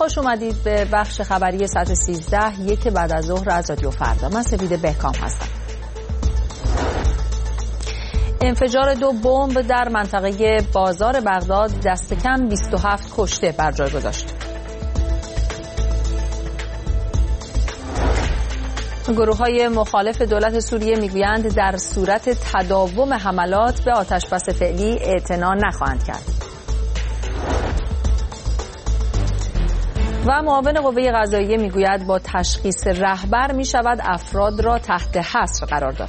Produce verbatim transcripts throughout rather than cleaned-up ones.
خوش اومدید به بخش خبری ساعت سیزده یک بعد از ظهر از رادیو فردا. من سپیده بهکام هستم. انفجار دو بمب در منطقه بازار بغداد دست کم بیست و هفت کشته بر جای گذاشت. گروه‌های مخالف دولت سوریه میگویند در صورت تداوم حملات به آتشبس فعلی اعتنا نخواهند کرد. و معاون قوه قضاییه میگوید با تشخیص رهبر میشود افراد را تحت حصر قرار داد.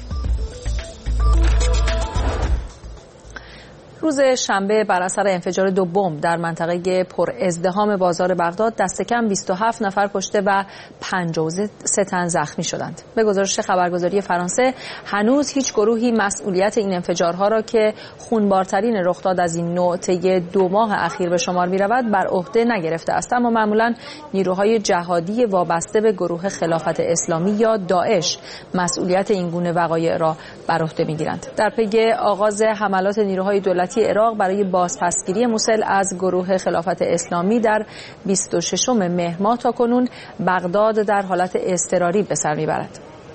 روز شنبه بر اثر انفجار دو بمب در منطقه پر ازدحام بازار بغداد دست کم بیست و هفت نفر کشته و پنجاه و سه تن زخمی شدند. به گزارش خبرگزاری فرانسه هنوز هیچ گروهی مسئولیت این انفجارها را که خونبارترین رخداد از این نوع طی دو ماه اخیر به شمار می‌رود بر عهده نگرفته است، اما معمولاً نیروهای جهادی وابسته به گروه خلافت اسلامی یا داعش مسئولیت این گونه وقایع را بر عهده می‌گیرند. در پی آغاز حملات نیروهای دولتی عراق برای بازپسگیری موسل از گروه خلافت اسلامی در بیست و ششم مهر ماه تا کنون بغداد در حالت اضطراری به سر میبرد.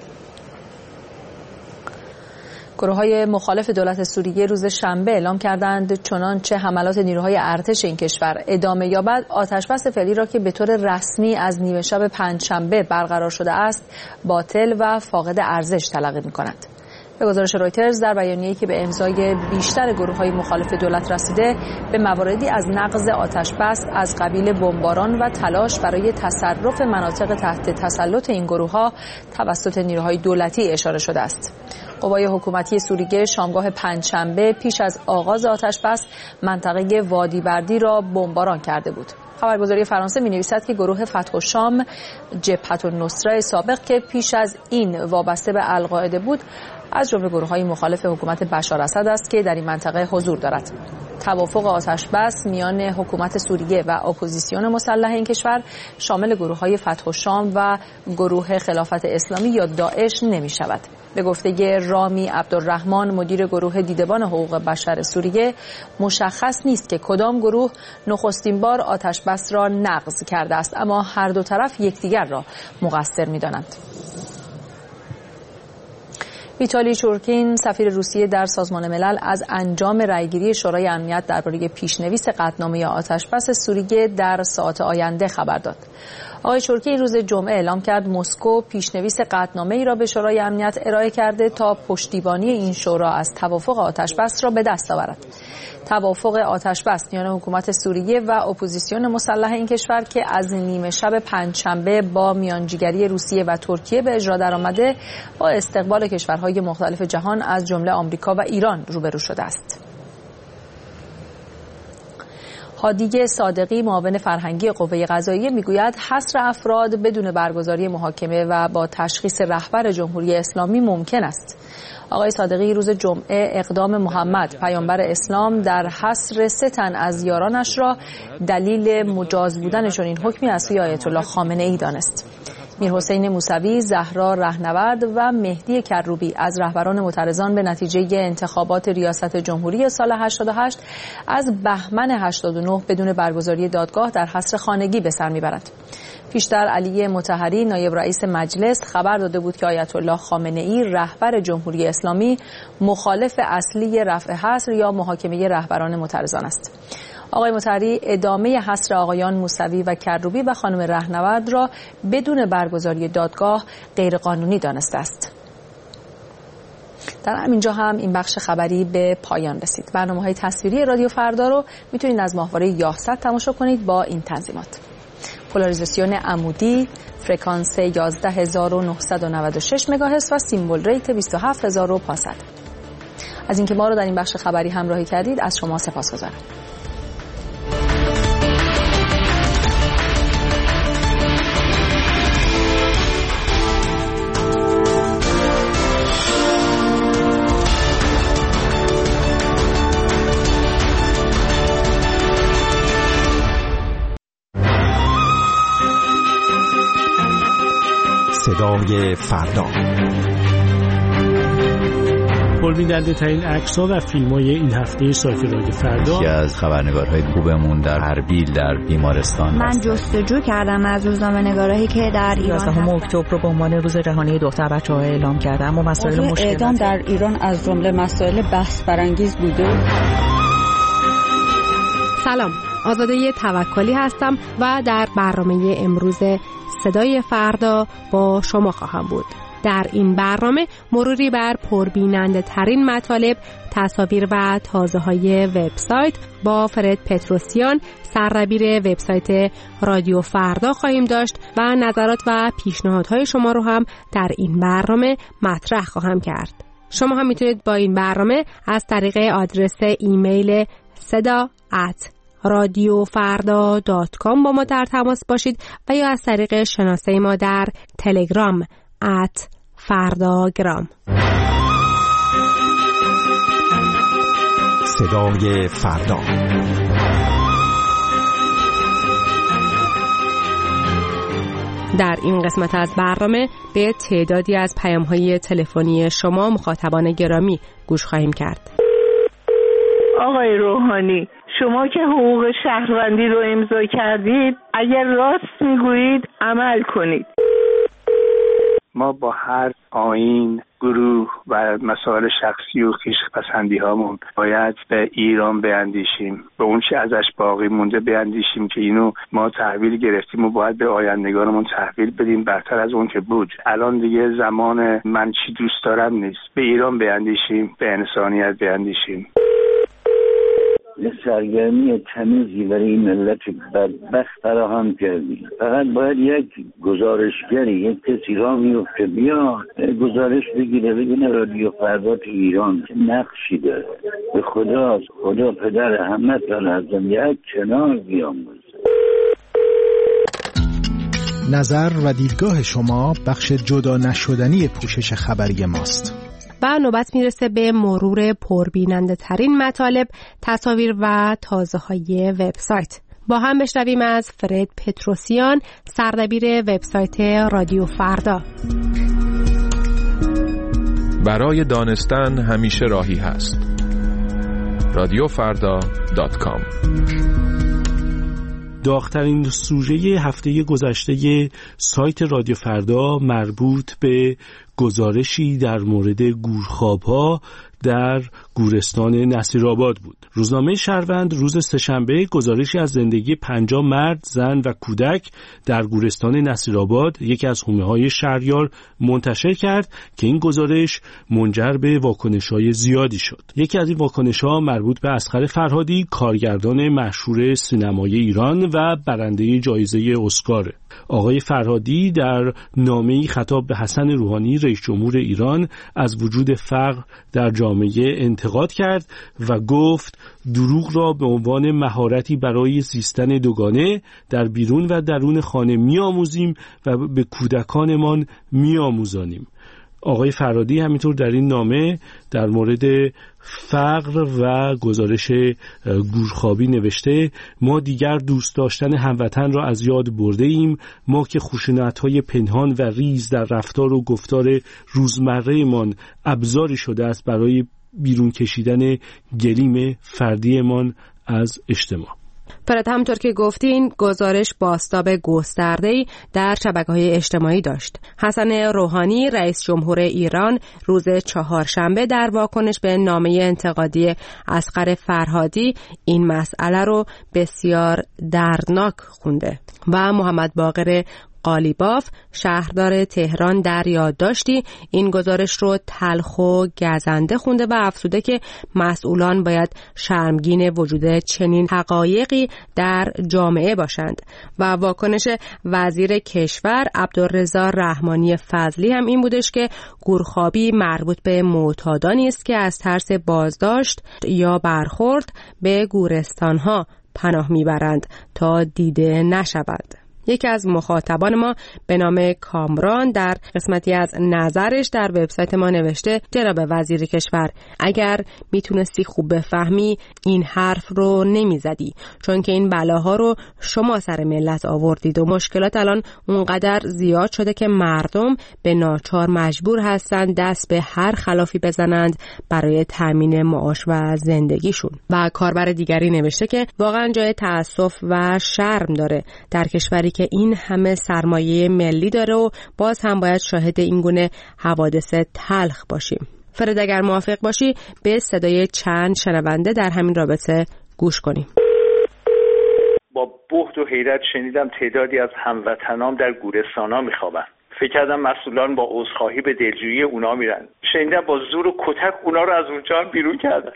گروه‌های مخالف دولت سوریه روز شنبه اعلام کردند چنانچه حملات نیروهای ارتش این کشور ادامه یابد آتشبس فعلی را که به طور رسمی از نیمه شب پنجشنبه برقرار شده است باطل و فاقد ارزش تلقی می‌کنند. به گزارش رویترز در بیانیه‌ای که به امضای بیشتر گروه‌های مخالف دولت رسیده به مواردی از نقض آتشبس از قبیل بمباران و تلاش برای تصرف مناطق تحت تسلط این گروه‌ها توسط نیروهای دولتی اشاره شده است. قوای حکومتی سوریه شامگاه پنجشنبه پیش از آغاز آتشبس منطقه وادی بردی را بمباران کرده بود. خبرگزاری فرانسه می‌نویسد که گروه فتح الشام جبهة النصره سابق که پیش از این وابسته به القاعده بود از جمله گروه‌های مخالف حکومت بشار اسد است که در این منطقه حضور دارد. توافق آتشبس میان حکومت سوریه و اپوزیسیون مسلح این کشور شامل گروه‌های فتح الشام و گروه خلافت اسلامی یا داعش نمی‌شود. به گفته رامی عبدالرحمن مدیر گروه دیدبان حقوق بشر سوریه مشخص نیست که کدام گروه نخستین بار آتشبس را نقض کرده است، اما هر دو طرف یکدیگر را مقصر می‌دانند. ویتالی چورکین سفیر روسیه در سازمان ملل از انجام رأیگیری شورای امنیت درباره پیشنویس قطعنامه آتشبس سوریه در ساعات آینده خبر داد. آقای چورکین روز جمعه اعلام کرد مسکو پیشنویس قطعنامه‌ای را به شورای امنیت ارائه کرده تا پشتیبانی این شورا از توافق آتشبس را به دست آورد. توافق آتشبس میان حکومت سوریه و اپوزیسیون مسلح این کشور که از نیمه شب پنجشنبه با میانجیگری روسیه و ترکیه به اجرا درآمده با استقبال کشورهای مختلف جهان از جمله آمریکا و ایران روبرو شده است. هادی صادقی معاون فرهنگی قوه قضاییه میگوید حصر افراد بدون برگزاری محاکمه و با تشخیص رهبر جمهوری اسلامی ممکن است. آقای صادقی روز جمعه اقدام محمد پیامبر اسلام در حصر سه تن از یارانش را دلیل مجاز بودن چنین حکمی از سوی آیت الله خامنه ای دانست. میرحسین موسوی، زهرا رهنورد و مهدی کروبی از رهبران معترضان به نتیجه انتخابات ریاست جمهوری سال هشتاد و هشت از بهمن هشتاد و نه بدون برگزاری دادگاه در حصر خانگی به سر میبرند. پیشتر علی مطهری نایب رئیس مجلس خبر داده بود که آیت الله خامنه ای رهبر جمهوری اسلامی مخالف اصلی رفع حصر یا محاکمه رهبران معترضان است. آقای مطهری ادامه حصر آقایان موسوی و کروبی و خانم رهنورد را بدون برگزاری دادگاه غیرقانونی دانسته است. در همینجا هم این بخش خبری به پایان رسید. برنامه‌های تصویری رادیو فردا رو میتونید از ماهواره یاهصد تماشا کنید با این تنظیمات: پولاریزاسیون عمودی، فرکانس یازده هزار و نهصد و نود و شش مگاهرتز و سیمبل ریت بیست و هفت هزار و پانصد. از اینکه ما رو در این بخش خبری همراهی کردید از شما سپاسگزارم. صدای فردا. پربیننده ترین عکس‌ها و فیلم‌های این هفته سایت رادیو فردا. یکی از خبرنگارهای خوبمون در اربیل در بیمارستان. من جستجو کردم از روزنامه‌نگارایی که در ایران یازدهم اکتبر رو به عنوان روز جهانی دختر بچه‌ها اعلام کردم و مسائل مشکل اعدام در ایران از جمله مسائل بحث برانگیز بوده. سلام، آزاده توکلی هستم و در برنامه امروز صدای فردا با شما خواهم بود. در این برنامه مروری بر پربیننده ترین مطالب، تصاویر و تازه های وبسایت با فرد پتروسیان، سردبیر وبسایت رادیو فردا خواهیم داشت و نظرات و پیشنهادهای شما رو هم در این برنامه مطرح خواهم کرد. شما هم میتونید با این برنامه از طریق آدرس ایمیل صدا ات رادیو فردا دات کام با ما در تماس باشید و یا از طریق شناسه ما در تلگرام ات فرداگرام. صدای فردا. در این قسمت از برنامه به تعدادی از پیام‌های تلفنی شما مخاطبان گرامی گوش خواهیم کرد. آقای روحانی، شما که حقوق شهروندی رو امضا کردید، اگر راست میگویید عمل کنید. ما با هر آیین، گروه و مسائل شخصی و خویشپسندی هامون باید به ایران بیاندیشیم، به اون چی ازش باقی مونده بیاندیشیم که اینو ما تحویل گرفتیم و باید به آیندگانمون تحویل بدیم برتر از اون که بود. الان دیگه زمان من چی دوست دارم نیست. به ایران بیاندیشیم، به انسانیت بیاندیشیم. یه سرگرمی تمیزی برای این ملت بدبخت فراهم کردیم. فقط باید یک گزارشگری، یک کسی را میفته بیا گزارش بگیره بگیره رادیو فردا تو ایران چه نقشی داره. به خدا خدا پدر همه تان ازم یک کنار بیاموزه. نظر و دیدگاه شما بخش جدا نشدنی پوشش خبری ماست. و نوبت میرسه به مرور پربیننده ترین مطالب، تصاویر و تازه های وبسایت. با هم بشنویم از فرد پتروسیان، سردبیر وبسایت رادیو فردا. برای دانستن همیشه راهی هست. رادیو فردا دات کام. داغ‌ترین سوژه هفته گذشته سایت رادیو فردا مربوط به گزارشی در مورد گورخواب‌ها در گورستان نصیرآباد بود. روزنامه شهروند روز سه‌شنبه گزارشی از زندگی پنجاه مرد، زن و کودک در گورستان نصیرآباد، یکی از حومه‌های شهریار، منتشر کرد که این گزارش منجر به واکنش‌های زیادی شد. یکی از این واکنش‌ها مربوط به اصغر فرهادی، کارگردان مشهور سینمای ایران و برنده جایزه اسکار. آقای فرهادی در نامه‌ای خطاب به حسن روحانی رئیس جمهور ایران از وجود فقر در جامعه انتقاد کرد و گفت دروغ را به عنوان مهارتی برای زیستن دوگانه در بیرون و درون خانه می‌آموزیم و به کودکانمان می‌آموزانیم. آقای فرهادی همینطور در این نامه در مورد فقر و گزارش گورخوابی نوشته: ما دیگر دوست داشتن هموطن را از یاد برده ایم. ما که خشونت‌های پنهان و ریز در رفتار و گفتار روزمره‌مان ابزاری شده است برای بیرون کشیدن گلیم فردیمان از اجتماع. فرد همونطور که گفتین گزارش بازتاب گسترده‌ای در شبکه‌های اجتماعی داشت. حسن روحانی رئیس جمهور ایران روز چهارشنبه در واکنش به نامه انتقادی اصغر فرهادی این مسئله رو بسیار دردناک خونده و محمد باقر قالیباف شهردار تهران در یادداشتی این گزارش رو تلخ و گزنده خونده و افزوده که مسئولان باید شرمگین وجود چنین حقایقی در جامعه باشند. و واکنش وزیر کشور عبدالرضا رحمانی فضلی هم این بودش که گورخوابی مربوط به معتادانی است که از ترس بازداشت یا برخورد به گورستانها پناه میبرند تا دیده نشوند. یکی از مخاطبان ما به نام کامران در قسمتی از نظرش در وبسایت ما نوشته: جناب وزیر کشور، اگر میتونستی خوب بفهمی این حرف رو نمیزدی، چون که این بلاها رو شما سر ملت آوردید و مشکلات الان اونقدر زیاد شده که مردم به ناچار مجبور هستن دست به هر خلافی بزنند برای تامین معاش و زندگیشون. و کاربر دیگری نوشته که واقعا جای تأسف و شرم داره در کشوری که این همه سرمایه ملی داره و باز هم باید شاهد این گونه حوادث تلخ باشیم. فرید اگر موافق باشی به صدای چند شنونده در همین رابطه گوش کنیم. با بهت و حیرت شنیدم تعدادی از هموطنام در گورستانا میخوابن. فکر کردم مسئولان با عذرخواهی به دلجویی اونا میرن. شنیدم با زور و کتک اونا رو از اونجا بیرون کردن.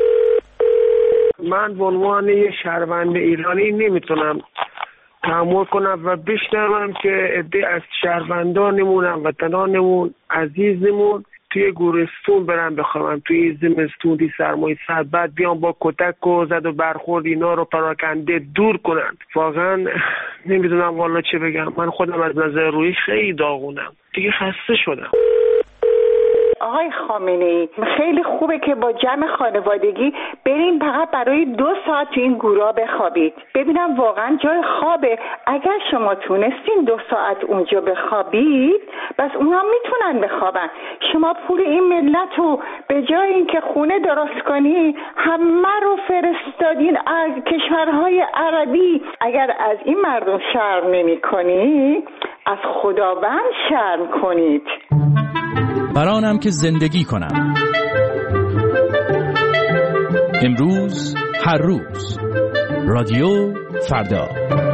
من به عنوان یه شهروند ایرانی نمیتونم تحمل کنم و بشنوم که عده از شهروندانمون، هموطنانمون، عزیزمون توی گورستون برن بخوابن، توی زمستون دی سرمایه سرد، بعد بیان با کتک و زد و برخورد اینا رو پراکنده دور کنن. واقعا نمیدونم والا چه بگم. من خودم از نظر روحی خیلی داغونم، دیگه خسته شدم. آقای خامنه‌ای، خیلی خوبه که با جمع خانوادگی برین فقط برای دو ساعت تو این گورا بخوابید. ببینم واقعا جای خوابه. اگر شما تونستین دو ساعت اونجا بخوابید، بس اونا میتونن بخوابن. شما پول این ملت رو به جای اینکه خونه درست کنی، همه رو فرستادین از کشورهای عربی. اگر از این مردم شرم نمی کنی، از خداوند شرم کنید. برانم که زندگی کنم. امروز هر روز رادیو فردا.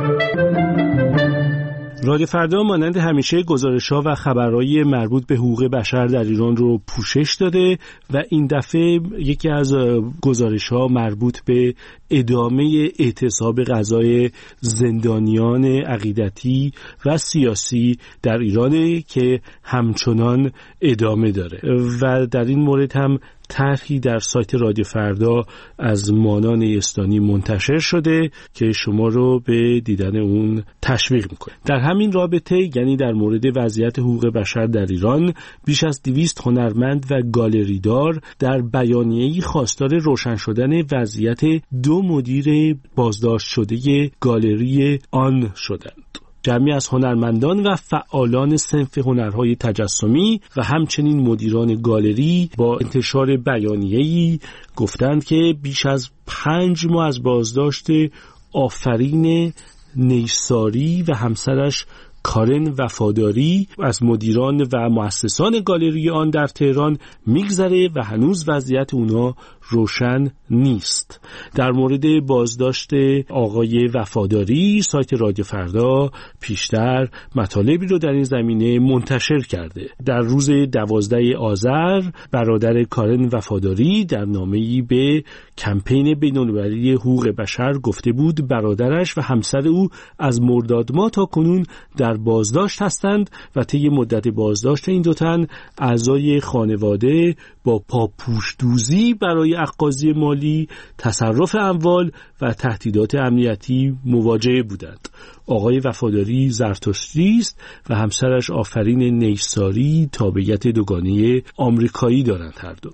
رادیو فردا مانند همیشه گزارش‌ها و خبرهای مربوط به حقوق بشر در ایران رو پوشش داده و این دفعه یکی از گزارش‌ها مربوط به ادامه اعتصاب غذای زندانیان عقیدتی و سیاسی در ایرانه که همچنان ادامه داره و در این مورد هم طرحی در سایت رادیو فردا از مانان استانی منتشر شده که شما رو به دیدن اون تشویق میکنه. در همین رابطه، یعنی در مورد وضعیت حقوق بشر در ایران، بیش از دویست هنرمند و گالریدار در بیانیه‌ای خواستار روشن شدن وضعیت دو مدیر بازداشت شده گالری آن شدند. جمعی از هنرمندان و فعالان صنف هنرهای تجسمی و همچنین مدیران گالری با انتشار بیانیه‌ای گفتند که بیش از پنج ماه از بازداشت آفرین نیساری و همسرش کارن وفاداری از مدیران و مؤسسان گالری آن در تهران میگذره و هنوز وضعیت اونا روشن نیست. در مورد بازداشت آقای وفاداری سایت رادیو فردا پیشتر مطالبی رو در این زمینه منتشر کرده. در روز دوازده آذر برادر کارن وفاداری در نامه‌ای به کمپین بین‌المللی حقوق بشر گفته بود برادرش و همسر او از مرداد ماه تا کنون در بازداشت هستند و طی مدت بازداشت این دو تن اعضای خانواده با پاپوش‌دوزی برای اخاذی مالی، تصرف اموال و تهدیدات امنیتی مواجه بودند. آقای وفاداری زرتشتی است و همسرش آفرین نیساری تابعیت دوگانه آمریکایی دارند هر دو.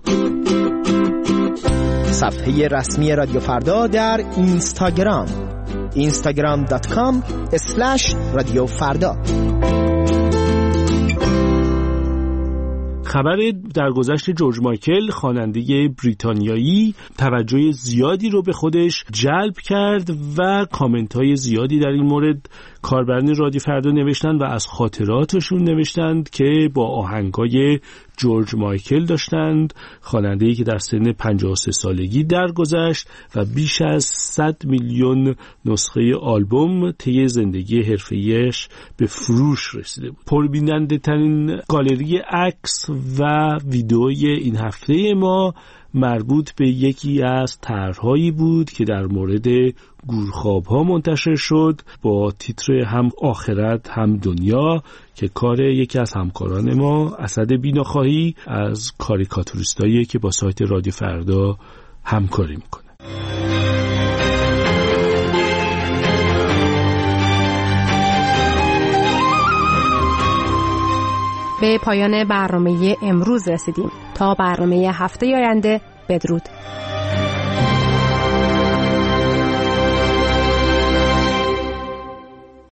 صفحه رسمی رادیو فردا در اینستاگرام اینستاگرام دات کام اسلش رادیو فردا. خبر درگذشت جورج مایکل خواننده بریتانیایی توجه زیادی رو به خودش جلب کرد و کامنت‌های زیادی در این مورد کاربران رادیو فردا نوشتن و از خاطراتشون نوشتند که با آهنگای جورج مایکل داشتند. خواننده‌ای که در سن پنجاه و سه سالگی درگذشت و بیش از صد میلیون نسخه آلبوم طی زندگی حرفه‌ایش به فروش رسیده بود. پربیننده ترین گالری عکس و ویدئوی این هفته ما مربوط به یکی از طرح‌هایی بود که در مورد گورخواب‌ها منتشر شد با تیتر هم آخرت هم دنیا که کار یکی از همکاران ما اسد بیناخواهی از کاریکاتوریستایی که با سایت رادیو فردا همکاری میکنه. به پایان برنامه امروز رسیدیم. تا برنامه هفته آینده، بدرود.